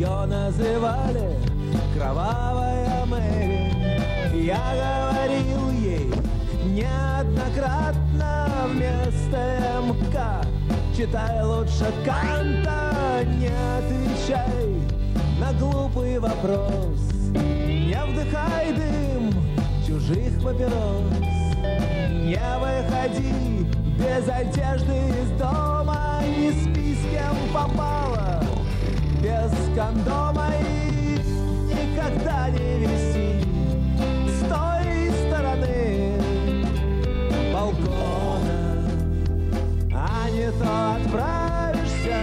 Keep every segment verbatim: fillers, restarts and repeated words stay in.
ее называли кровавая Мэри. Я говорил ей неоднократно вместо МК: читай лучше Канта, не отвечай на глупый вопрос, не вдыхай дым чужих папирос, не выходи без одежды из дома, не спи с кем попало без кондома и никогда не виси с той стороны балкона, а не то отправишься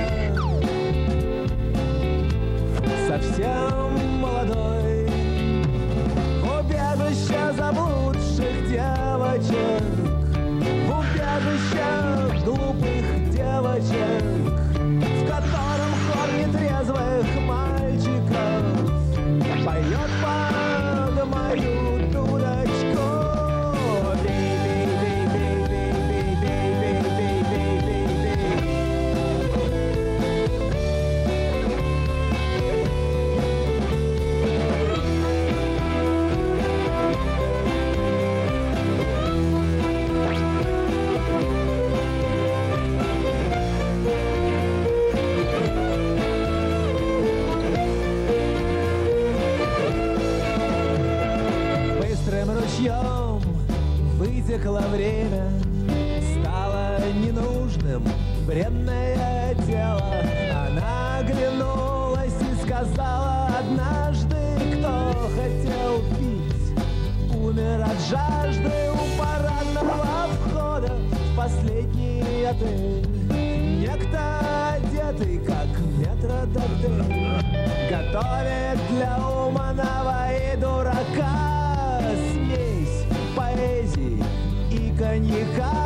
совсем молодой в убежище заблудших девочек, в убежище глупых девочек, в котором хор нетрезвых мальчиков поет под мою дудочку. Ручьем вытекло время, стало ненужным бренное дело. Она оглянулась и сказала однажды: кто хотел пить, умер от жажды у парадного входа в последний отель. Некто одетый, как метрдотель, готовит для умного и дурака смесь поэзии и коньяка.